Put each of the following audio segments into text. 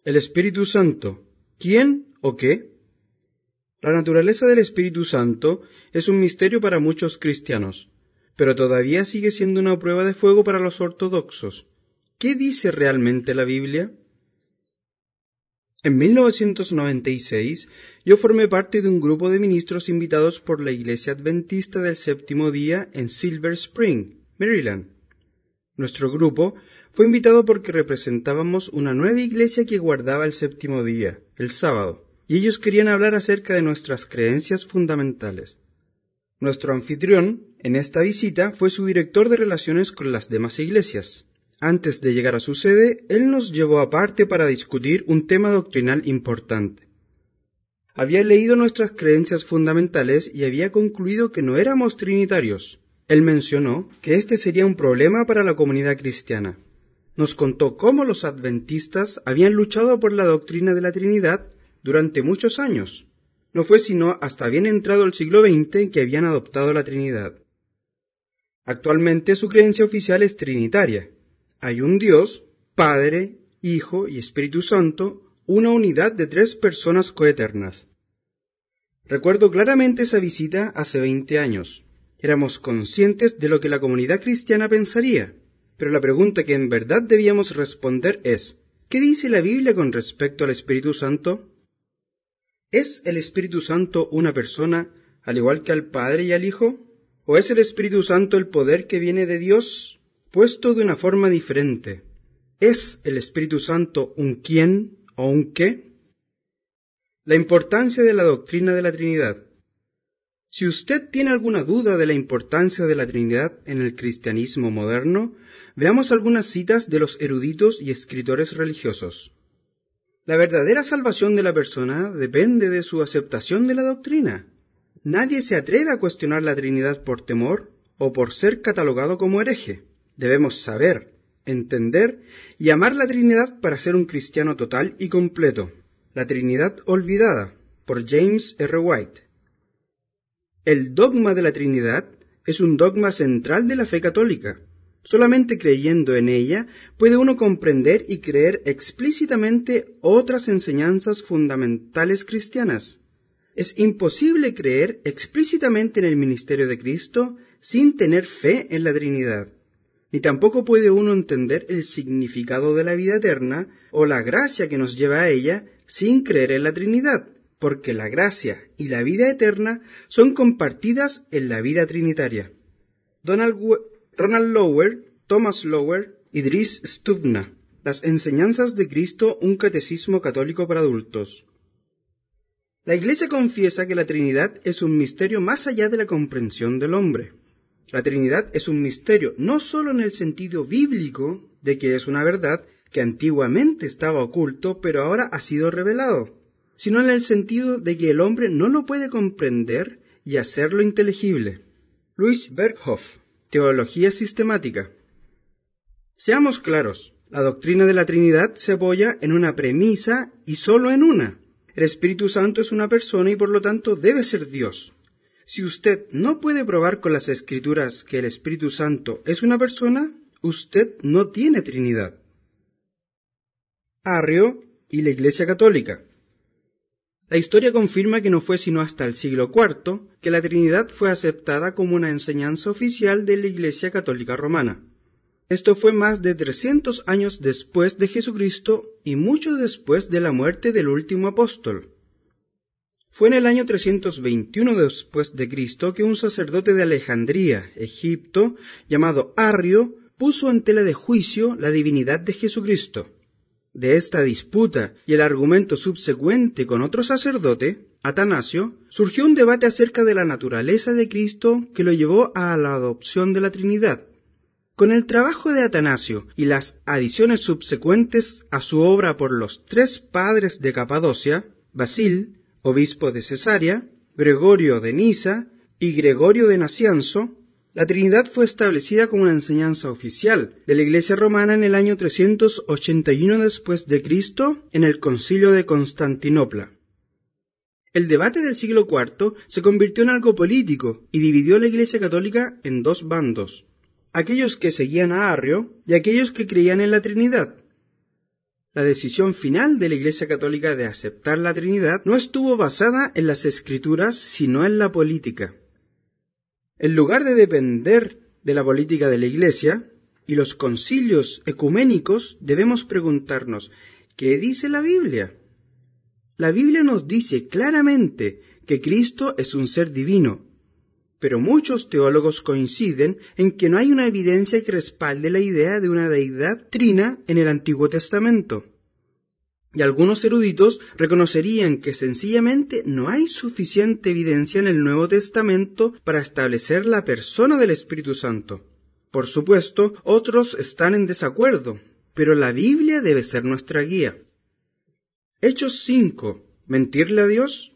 El Espíritu Santo, ¿quién o qué? La naturaleza del Espíritu Santo es un misterio para muchos cristianos, pero todavía sigue siendo una prueba de fuego para los ortodoxos. ¿Qué dice realmente la Biblia? En 1996, yo formé parte de un grupo de ministros invitados por la Iglesia Adventista del Séptimo Día en Silver Spring, Maryland. Nuestro grupo fue invitado porque representábamos una nueva iglesia que guardaba el séptimo día, el sábado, y ellos querían hablar acerca de nuestras creencias fundamentales. Nuestro anfitrión en esta visita fue su director de relaciones con las demás iglesias. Antes de llegar a su sede, él nos llevó aparte para discutir un tema doctrinal importante. Había leído nuestras creencias fundamentales y había concluido que no éramos trinitarios. Él mencionó que este sería un problema para la comunidad cristiana. Nos contó cómo los adventistas habían luchado por la doctrina de la Trinidad durante muchos años. No fue sino hasta bien entrado el siglo XX que habían adoptado la Trinidad. Actualmente su creencia oficial es trinitaria. Hay un Dios, Padre, Hijo y Espíritu Santo, una unidad de 3 personas coeternas. Recuerdo claramente esa visita hace 20 años. Éramos conscientes de lo que la comunidad cristiana pensaría, pero la pregunta que en verdad debíamos responder es, ¿qué dice la Biblia con respecto al Espíritu Santo? ¿Es el Espíritu Santo una persona, al igual que al Padre y al Hijo? ¿O es el Espíritu Santo el poder que viene de Dios, puesto de una forma diferente? ¿Es el Espíritu Santo un quién o un qué? La importancia de la doctrina de la Trinidad. Si usted tiene alguna duda de la importancia de la Trinidad en el cristianismo moderno, veamos algunas citas de los eruditos y escritores religiosos. La verdadera salvación de la persona depende de su aceptación de la doctrina. Nadie se atreve a cuestionar la Trinidad por temor o por ser catalogado como hereje. Debemos saber, entender y amar la Trinidad para ser un cristiano total y completo. La Trinidad olvidada, por James R. White. El dogma de la Trinidad es un dogma central de la fe católica. Solamente creyendo en ella puede uno comprender y creer explícitamente otras enseñanzas fundamentales cristianas. Es imposible creer explícitamente en el ministerio de Cristo sin tener fe en la Trinidad. Ni tampoco puede uno entender el significado de la vida eterna o la gracia que nos lleva a ella sin creer en la Trinidad, porque la gracia y la vida eterna son compartidas en la vida trinitaria. Ronald Lower, Thomas Lower y Dries Stubna. Las enseñanzas de Cristo, un catecismo católico para adultos. La Iglesia confiesa que la Trinidad es un misterio más allá de la comprensión del hombre. La Trinidad es un misterio no solo en el sentido bíblico de que es una verdad que antiguamente estaba oculto pero ahora ha sido revelado, sino en el sentido de que el hombre no lo puede comprender y hacerlo inteligible. Louis Berkhoff, Teología Sistemática. Seamos claros, la doctrina de la Trinidad se apoya en una premisa y solo en una. El Espíritu Santo es una persona y por lo tanto debe ser Dios. Si usted no puede probar con las Escrituras que el Espíritu Santo es una persona, usted no tiene Trinidad. Arrio y la Iglesia Católica. La historia confirma que no fue sino hasta el siglo IV que la Trinidad fue aceptada como una enseñanza oficial de la Iglesia Católica Romana. Esto fue más de 300 años después de Jesucristo y mucho después de la muerte del último apóstol. Fue en el año 321 después de Cristo que un sacerdote de Alejandría, Egipto, llamado Arrio, puso en tela de juicio la divinidad de Jesucristo. De esta disputa y el argumento subsecuente con otro sacerdote, Atanasio, surgió un debate acerca de la naturaleza de Cristo que lo llevó a la adopción de la Trinidad. Con el trabajo de Atanasio y las adiciones subsecuentes a su obra por los 3 padres de Capadocia, Basil, obispo de Cesarea, Gregorio de Nisa y Gregorio de Nacianzo, la Trinidad fue establecida como una enseñanza oficial de la Iglesia romana en el año 381 después de Cristo en el Concilio de Constantinopla. El debate del siglo IV se convirtió en algo político y dividió la Iglesia católica en 2 bandos, aquellos que seguían a Arrio y aquellos que creían en la Trinidad. La decisión final de la Iglesia Católica de aceptar la Trinidad no estuvo basada en las Escrituras, sino en la política. En lugar de depender de la política de la Iglesia y los concilios ecuménicos, debemos preguntarnos, ¿qué dice la Biblia? La Biblia nos dice claramente que Cristo es un ser divino, pero muchos teólogos coinciden en que no hay una evidencia que respalde la idea de una deidad trina en el Antiguo Testamento. Y algunos eruditos reconocerían que sencillamente no hay suficiente evidencia en el Nuevo Testamento para establecer la persona del Espíritu Santo. Por supuesto, otros están en desacuerdo, pero la Biblia debe ser nuestra guía. Hechos 5. ¿Mentirle a Dios?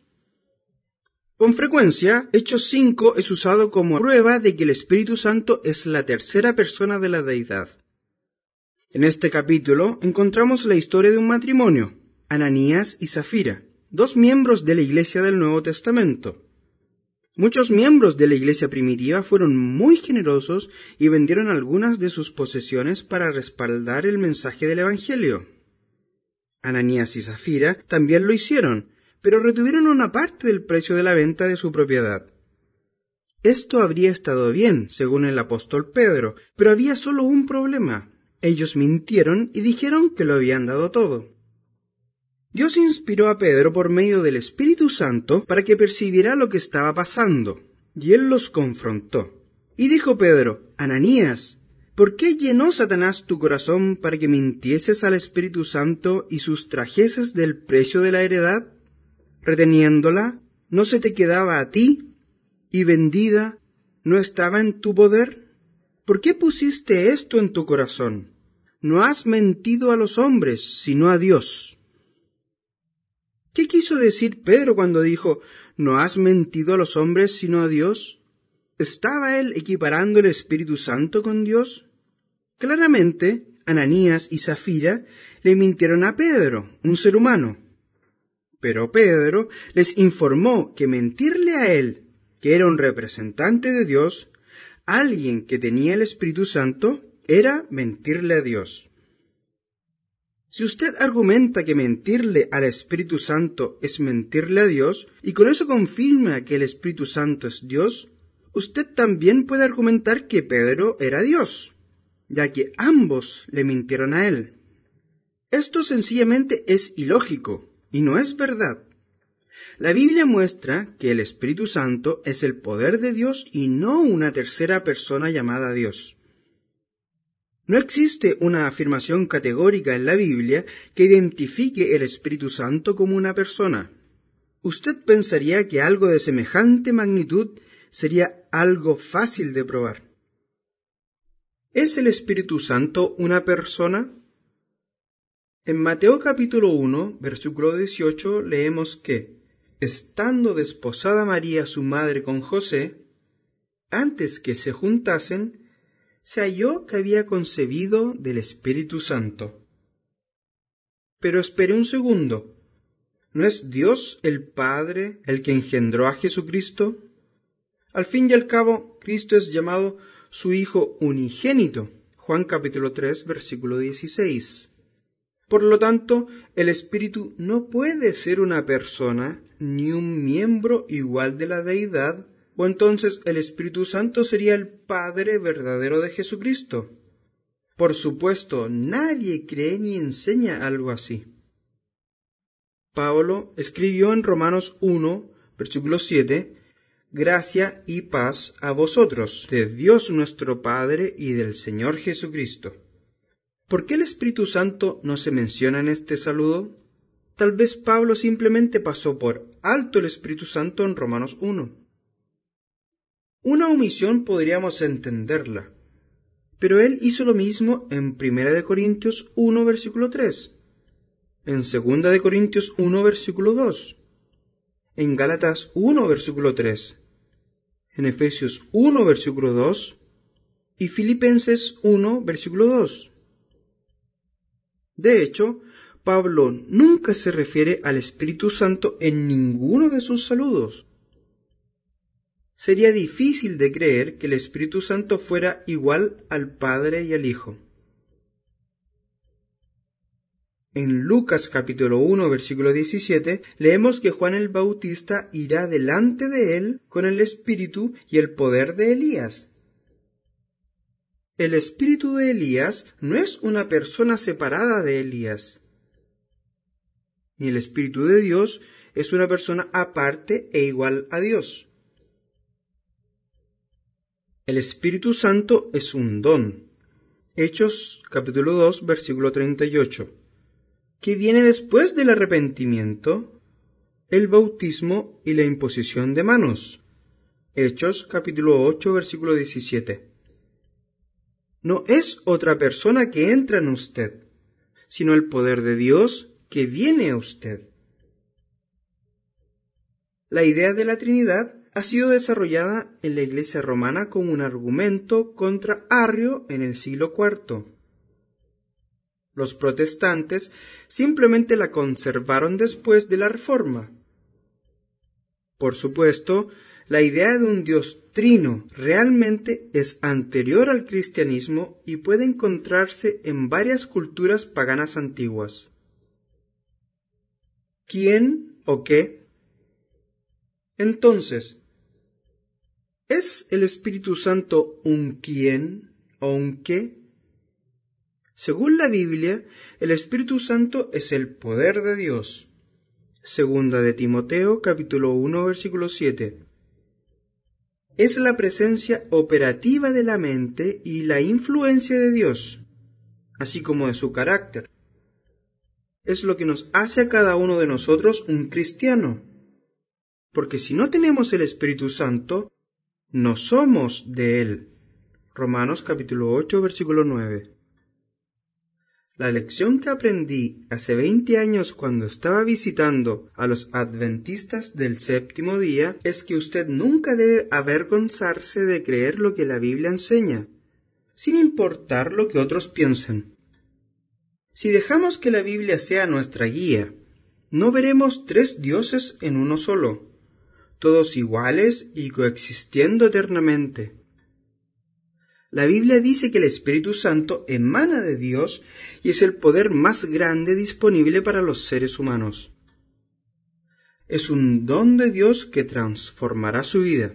Con frecuencia, Hechos 5 es usado como prueba de que el Espíritu Santo es la tercera persona de la deidad. En este capítulo encontramos la historia de un matrimonio, Ananías y Zafira, dos miembros de la Iglesia del Nuevo Testamento. Muchos miembros de la Iglesia primitiva fueron muy generosos y vendieron algunas de sus posesiones para respaldar el mensaje del Evangelio. Ananías y Zafira también lo hicieron, pero retuvieron una parte del precio de la venta de su propiedad. Esto habría estado bien, según el apóstol Pedro, pero había solo un problema. Ellos mintieron y dijeron que lo habían dado todo. Dios inspiró a Pedro por medio del Espíritu Santo para que percibiera lo que estaba pasando, y él los confrontó. Y dijo Pedro, Ananías, ¿por qué llenó Satanás tu corazón para que mintieses al Espíritu Santo y sustrajeses del precio de la heredad? Reteniéndola, ¿no se te quedaba a ti? ¿Y vendida, no estaba en tu poder? ¿Por qué pusiste esto en tu corazón? No has mentido a los hombres, sino a Dios. ¿Qué quiso decir Pedro cuando dijo, no has mentido a los hombres, sino a Dios? ¿Estaba él equiparando el Espíritu Santo con Dios? Claramente, Ananías y Zafira le mintieron a Pedro, un ser humano. Pero Pedro les informó que mentirle a él, que era un representante de Dios, alguien que tenía el Espíritu Santo, era mentirle a Dios. Si usted argumenta que mentirle al Espíritu Santo es mentirle a Dios, y con eso confirma que el Espíritu Santo es Dios, usted también puede argumentar que Pedro era Dios, ya que ambos le mintieron a él. Esto sencillamente es ilógico y no es verdad. La Biblia muestra que el Espíritu Santo es el poder de Dios y no una tercera persona llamada Dios. No existe una afirmación categórica en la Biblia que identifique el Espíritu Santo como una persona. Usted pensaría que algo de semejante magnitud sería algo fácil de probar. ¿Es el Espíritu Santo una persona? En Mateo capítulo 1, versículo 18, leemos que, estando desposada María su madre con José, antes que se juntasen, se halló que había concebido del Espíritu Santo. Pero espere un segundo, ¿no es Dios el Padre el que engendró a Jesucristo? Al fin y al cabo, Cristo es llamado su Hijo unigénito, Juan capítulo 3, versículo 16. Por lo tanto, el Espíritu no puede ser una persona ni un miembro igual de la deidad, o entonces el Espíritu Santo sería el Padre verdadero de Jesucristo. Por supuesto, nadie cree ni enseña algo así. Pablo escribió en Romanos 1, versículo 7, gracia y paz a vosotros, de Dios nuestro Padre y del Señor Jesucristo. ¿Por qué el Espíritu Santo no se menciona en este saludo? Tal vez Pablo simplemente pasó por alto el Espíritu Santo en Romanos 1. Una omisión podríamos entenderla, pero él hizo lo mismo en 1 Corintios 1, versículo 3, en 2 Corintios 1, versículo 2, en Gálatas 1, versículo 3, en Efesios 1, versículo 2 y Filipenses 1, versículo 2. De hecho, Pablo nunca se refiere al Espíritu Santo en ninguno de sus saludos. Sería difícil de creer que el Espíritu Santo fuera igual al Padre y al Hijo. En Lucas capítulo 1 versículo 17 leemos que Juan el Bautista irá delante de él con el espíritu y el poder de Elías. El espíritu de Elías no es una persona separada de Elías, ni el espíritu de Dios es una persona aparte e igual a Dios. El Espíritu Santo es un don. Hechos capítulo 2 versículo 38. Que viene después del arrepentimiento, el bautismo y la imposición de manos. Hechos capítulo 8 versículo 17. No es otra persona que entra en usted, sino el poder de Dios que viene a usted. La idea de la Trinidad ha sido desarrollada en la Iglesia romana como un argumento contra Arrio en el siglo IV. Los protestantes simplemente la conservaron después de la Reforma. Por supuesto, la idea de un Dios trino realmente es anterior al cristianismo y puede encontrarse en varias culturas paganas antiguas. ¿Quién o qué? Entonces, ¿es el Espíritu Santo un quién o un qué? Según la Biblia, el Espíritu Santo es el poder de Dios. Segunda de Timoteo, capítulo 1, versículo 7. Es la presencia operativa de la mente y la influencia de Dios, así como de su carácter. Es lo que nos hace a cada uno de nosotros un cristiano. Porque si no tenemos el Espíritu Santo, no somos de Él. Romanos capítulo 8, versículo 9. La lección que aprendí hace 20 años cuando estaba visitando a los adventistas del séptimo día es que usted nunca debe avergonzarse de creer lo que la Biblia enseña, sin importar lo que otros piensen. Si dejamos que la Biblia sea nuestra guía, no veremos 3 dioses en uno solo, todos iguales y coexistiendo eternamente. La Biblia dice que el Espíritu Santo emana de Dios y es el poder más grande disponible para los seres humanos. Es un don de Dios que transformará su vida.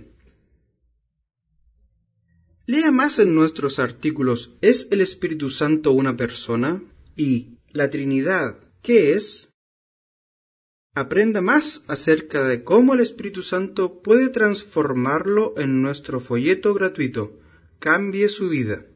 Lea más en nuestros artículos ¿Es el Espíritu Santo una persona? Y ¿la Trinidad qué es? Aprenda más acerca de cómo el Espíritu Santo puede transformarlo en nuestro folleto gratuito. Cambie su vida.